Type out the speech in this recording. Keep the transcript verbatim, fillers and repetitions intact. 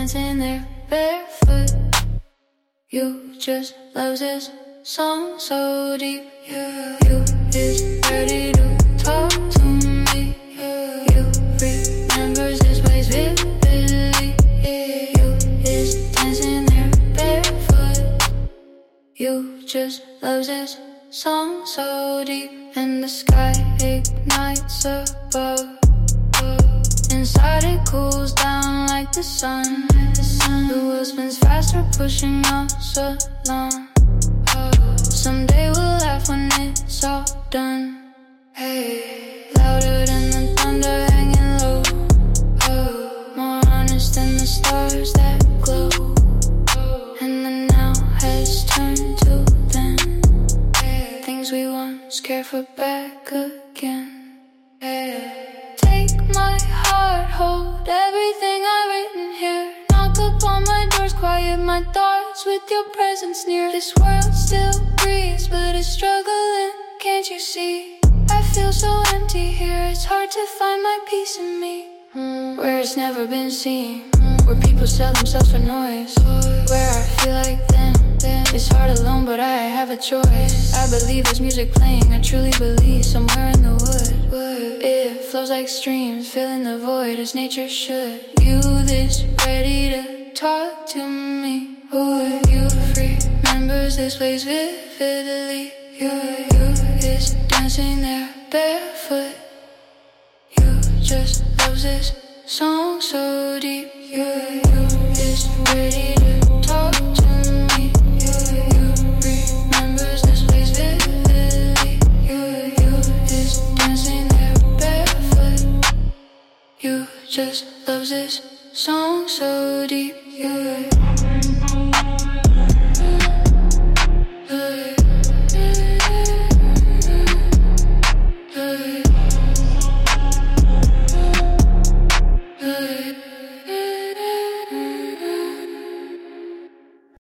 dancing there barefoot. You just love this song so deep. Yeah. You is ready to talk to me. Yeah. You remembers this place vividly. Yeah. You is dancing there barefoot. You just loves this song so deep. And the sky ignites above. Inside it cools down like the sun. The wheel spins faster, pushing us along. Someday we'll laugh when it's all done. Hey, louder than the thunder hanging low. Oh, more honest than the stars that glow. And the now has turned to then. Things we once cared for back again. Hey, take my heart, hold everything I've written here. Knock upon my doors, quiet my thoughts with your presence near. This world still breathes, but it's struggling, can't you see? I feel so empty here, it's hard to find my peace in me. mm. Where it's never been seen, mm. Where people sell themselves for noise, where I feel like them. It's hard alone, but I have a choice. I believe there's music playing, I truly believe somewhere in the wood. It flows like streams, filling the void as nature should. You this ready to talk to me? Would you remembers this place vividly? You, you is dancing there barefoot. You just loves this song so deep. You, you is ready to talk to me. You, you remembers this place vividly. You, you is dancing there barefoot. You just loves this song so deep. You